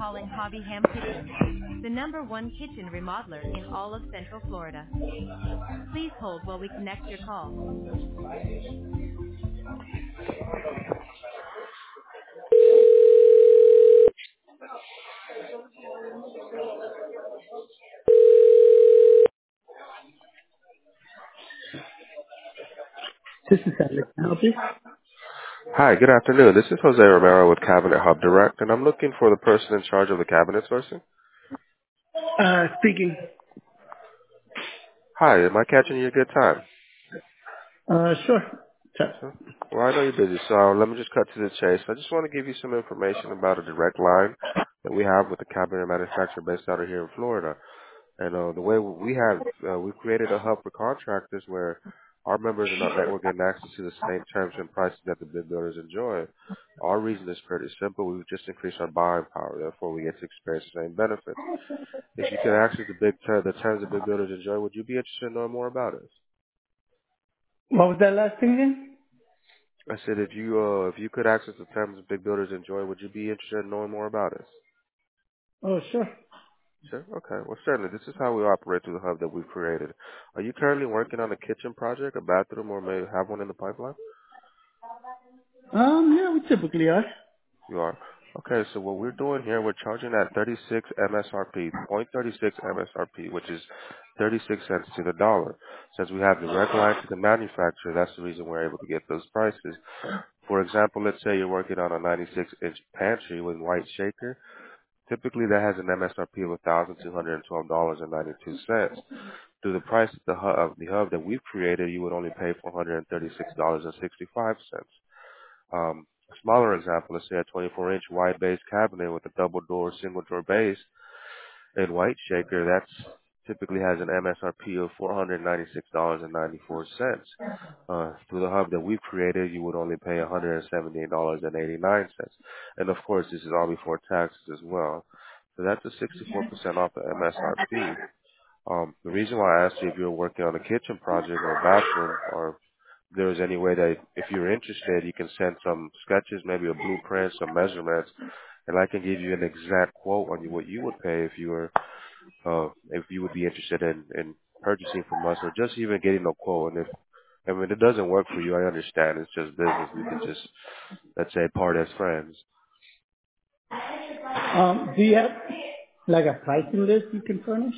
calling Hobby Ham Kitchen, the #1 kitchen remodeler in all of Central Florida. Please hold while we connect your call. This is Alex. Can I help you? Hi, good afternoon. This is Jose Romero with Cabinet Hub Direct, and I'm looking for the person in charge of the cabinet sourcing. Speaking. Hi, am I catching you a good time? Sure. Sure. Sure. Well, I know you're busy, so let me just cut to the chase. I just want to give you some information about a direct line that we have with the cabinet manufacturer based out of here in Florida. And the way we've created a hub for contractors where our members in our network get access to the same terms and prices that the big builders enjoy. Our reason is pretty simple. We've just increased our buying power. Therefore, we get to experience the same benefits. If you could access the terms that big builders enjoy, would you be interested in knowing more about us? What was that last thing again? I said if you could access the terms that big builders enjoy, would you be interested in knowing more about us? Oh, sure. Sure. Okay. Well, certainly. This is how we operate through the hub that we've created. Are you currently working on a kitchen project, a bathroom, or may have one in the pipeline? Yeah, we typically are. You are. Okay. So what we're doing here, we're charging at 36 MSRP, 0.36 MSRP, which is 36 cents to the dollar. Since we have direct line to the manufacturer, that's the reason we're able to get those prices. For example, let's say you're working on a 96-inch pantry with white shaker. Typically, that has an MSRP of $1,212.92. Through the price of the hub that we've created, you would only pay $436.65. A smaller example, let's say a 24-inch wide base cabinet with a double door, single door base and white shaker, that's typically has an MSRP of $496.94. Through the hub that we've created, you would only pay $178.89. And of course, this is all before taxes as well. So that's a 64% off the MSRP. The reason why I asked you if you were working on a kitchen project or a bathroom, or if there was any way that if you're interested, you can send some sketches, maybe a blueprint, some measurements, and I can give you an exact quote on what you would pay if you would be interested in purchasing from us, or just even getting a quote. And if it doesn't work for you, I understand. It's just business. We can just, let's say, part as friends. Do you have like a pricing list you can furnish?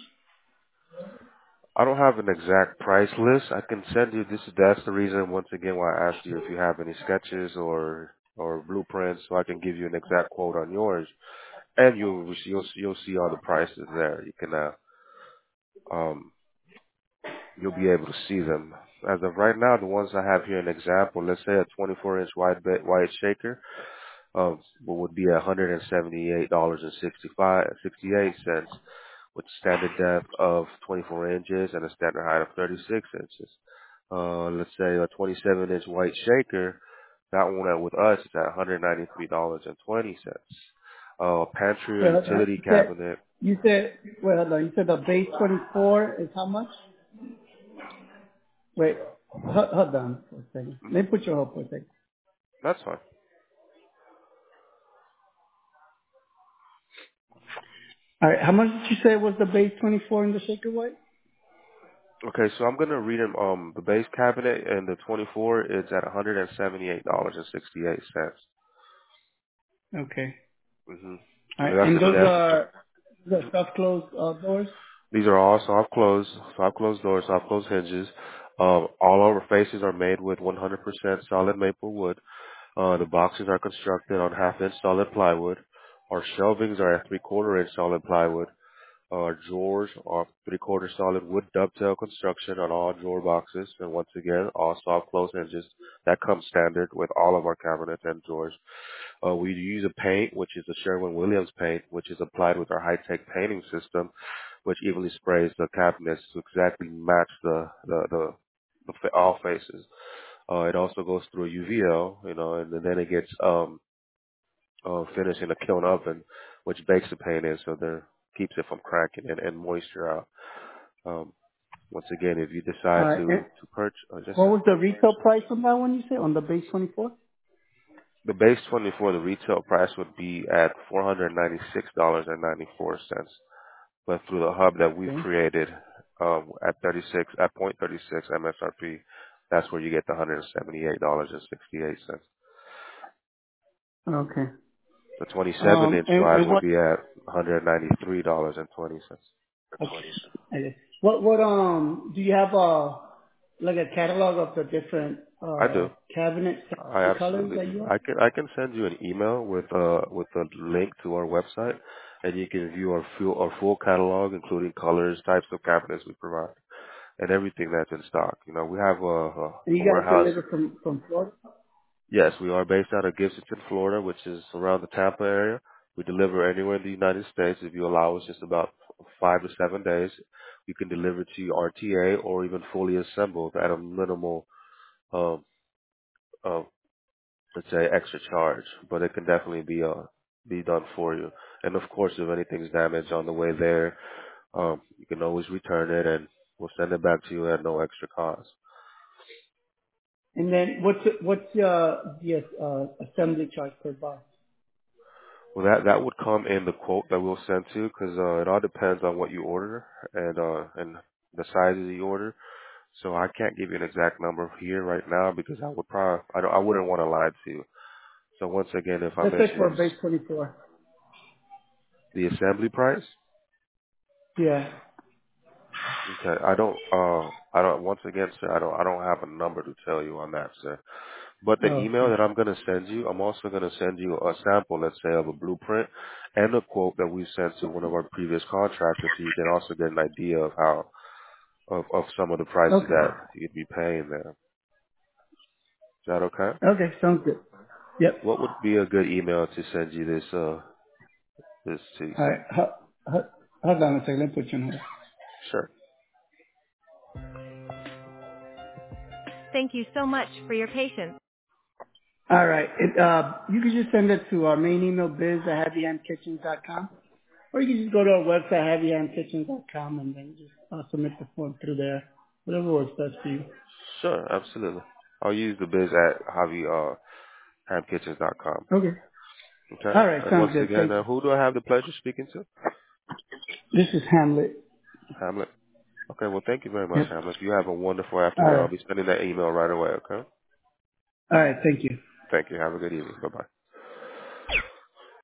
I don't have an exact price list. I can send you that's the reason once again why I asked you if you have any sketches or blueprints, so I can give you an exact quote on yours, and you'll see all the prices there. You can um you'll be able to see them. As of right now, the ones I have here, an example, let's say a 24-inch wide shaker, what would be $178.68 with standard depth of 24 inches and a standard height of 36 inches. Let's say a 27-inch white shaker, that one with us is at $193.20. Pantry or Wait, hold on. utility cabinet, Wait, hold on. You said the base 24 is how much? Wait, hold on for a second. mhm, Let me put you on hold for a second. that's fine. All right, how much did you say was the base 24 in the shaker white? Okay, so I'm gonna read him the base cabinet and the 24 is at $178.68. Okay. Mm-hmm. All right, And that's and the those that's are the the, soft closed doors? These are all soft closed doors, soft closed hinges. All our faces are made with 100% solid maple wood. The boxes are constructed on half-inch solid plywood. Our shelvings are at three-quarter-inch solid plywood. Our drawers are three-quarter solid wood dovetail construction on all drawer boxes. And once again, all soft close hinges. That comes standard with all of our cabinets and drawers. We use a paint, which is a Sherwin-Williams paint, which is applied with our high-tech painting system, which evenly sprays the cabinets to exactly match all faces. It also goes through a UVL, and then it gets finished in a kiln oven, which bakes the paint in, so there keeps it from cracking and moisture out. Um, Once again, if you All decide right, and to purchase, just what was the retail price on that one you said, on the base 24? The base 24, the retail price would be at $496.94. But through the hub that we've Okay. created at 36 at point 36 MSRP, that's where you get the $178.68. Okay. The 27-inch drive And would what? be at $193.20. Okay. What do you have like a catalog of the different I do. cabinets I and colors absolutely that do. you have? I can send you an email with a link to our website, and you can view our full catalog, including colors, types of cabinets we provide, and everything that's in stock. You know, we have And a you guys warehouse. deliver from Florida? Yes, we are based out of Gibsonton, Florida, which is around the Tampa area. We deliver anywhere in the United States. If you allow us just about 5 to 7 days, we can deliver to you RTA or even fully assembled at a minimal, um, uh, let's say, extra charge. But it can definitely be done for you. And of course, if anything's damaged on the way there, you can always return it, and we'll send it back to you at no extra cost. And then what's the assembly charge per box? Well, that would come in the quote that we'll send to you, because it all depends on what you order and the size of the order. So I can't give you an exact number here right now because I wouldn't want to lie to you. So once again, if I Let's say mention for it's base 24. the assembly price, Yeah. okay, once again, sir, I don't have a number to tell you on that, sir. But the email Okay. that I'm going to send you, I'm also going to send you a sample, let's say, of a blueprint and a quote that we sent to one of our previous contractors, so you can also get an idea of of some of the prices Okay. that you'd be paying there. Is that okay? Okay. Sounds good. Yep. What would be a good email to send you this to, All sir? right. Hold on a second. Let me put you on hold. Sure. Thank you so much for your patience. All right. You can just send it to our main email, biz@happyhandkitchens.com. Or you can just go to our website, happyhandkitchens.com, and then just submit the form through there. Whatever works best for you. Sure, absolutely. I'll use the biz at javiham.kitchens.com. Okay. Okay? All right. And Sounds once good. again, Thank you. who do I have the pleasure speaking to? This is Hamlet. Hamlet. Okay, well, thank you very much, Yep. Hamlet. You have a wonderful All afternoon. I'll right. be sending that email right away, okay? All right. Thank you. Thank you. Have a good evening. Bye-bye.